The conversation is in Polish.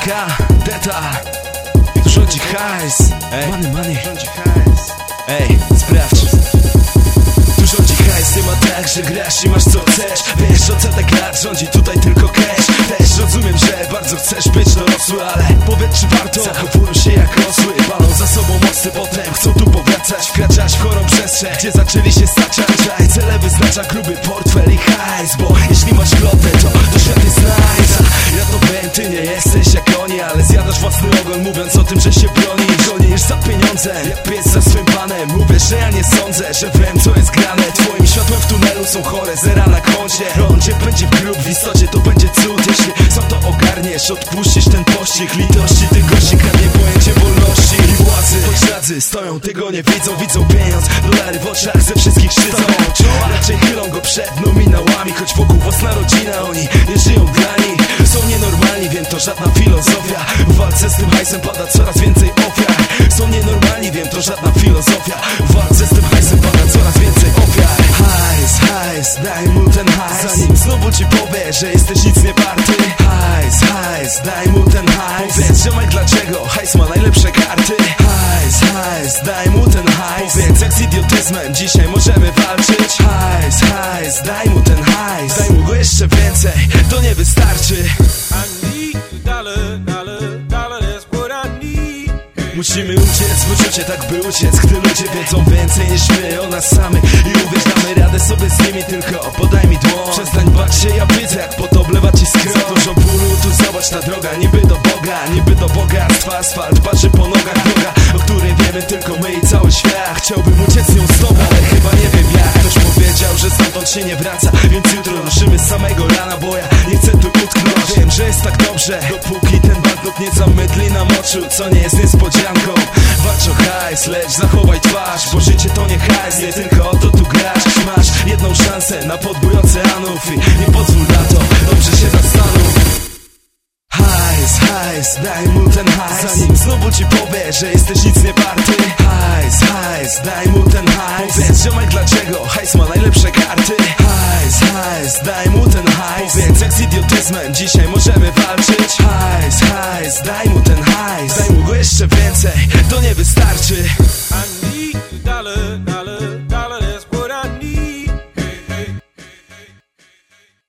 K, Detal. Tu rządzi hajs. Ej, money rządzi hajs. Ej, sprawdź. Tu rządzi hajs, nie ma tak, że grasz i masz co chcesz. Wiesz, od setek lat rządzi tutaj tylko cash. Też rozumiem, że bardzo chcesz być dorosły, ale powiedz, czy warto? Zachowują się jak osły, palą za sobą mosty, potem chcą tu powracać. Wkraczać w chorą przestrzeń, gdzie zaczęli się staczać. Cele wyznacza gruby portfel i hajs, bo jeśli masz klotę, to świat jest nice. Ja to wiem, ty nie jesteś jak oni, ale zjadasz własny ogon, mówiąc o tym, że się bronisz. Gonisz za pieniądze, jak pies za swym panem. Mówię, że ja nie sądzę, że wiem, co jest grane. Twoim światłem w tunelu są chore zera na koncie. Rondzie będzie grób, w istocie to będzie cud. Jeśli sam to ogarniesz, odpuścisz ten pościg litości. Tych gości kradnie pojęcie wolności i władzy. Pośladzy stoją, tego nie widzą, widzą pieniądz. Dolary w oczach ze wszystkich szydzą. Raczej chylą go przed nominałami, choć wokół własna rodzina, oni nie żyją dla nich. Są nienormalni, wiem, to żadna filozofia. W walce z tym hajsem pada coraz więcej ofiar. Są nienormalni, wiem, to żadna filozofia. W walce z tym hajsem pada coraz więcej ofiar. Hajs, daj mu ten hajs, zanim znowu ci powie, że jesteś nic nie warty. Hajs, daj mu ten hajs. Powiedz, ziomek, dlaczego hajs ma najlepsze karty. Hajs, daj mu ten hajs. Powiedz, jak z idiotyzmem dzisiaj możemy walczyć. Hajs, daj mu ten hajs. Daj mu go jeszcze więcej, to nie wystarczy. Musimy uciec w uczucie, tak by uciec, gdy ludzie wiedzą więcej niż my o nas samych. I uwierz, damy radę sobie z nimi, tylko podaj mi dłoń. Przestań bać się, ja widzę, jak pot oblewa ci skrok. Za dużo bólu, tu zobacz ta droga, niby do bogactwa. Asfalt patrzy po nogach, droga, o której wiemy tylko my i cały świat. Chciałbym uciec z nią z tobą, ale chyba nie wiem jak. Ktoś powiedział, że stamtąd się nie wraca, więc jutro ruszymy z samego rana, bo ja nie chcę tu utknąć. Wiem, że jest tak dobrze, dopóki ten banknot nie zamydli nam oczu, co nie jest niespodzianką. Walcz o hajs, lecz zachowaj twarz, bo życie to nie hajs, nie tylko o to tu grasz. Masz jedną szansę na podbój oceanów i nie pozwól na to, dobrze się zastanów. Hajs, daj mu ten hajs, zanim znowu ci powie, że jesteś nic nie warty. Hajs, daj mu ten hajs. Powiedz, ziomek, dlaczego hajs ma najlepsze karty. Hajs, daj mu ten hajs. Powiedz, jak z idiotyzmem dzisiaj możemy walczyć. Hajs, daj mu ten hajs. Daj mu go jeszcze więcej,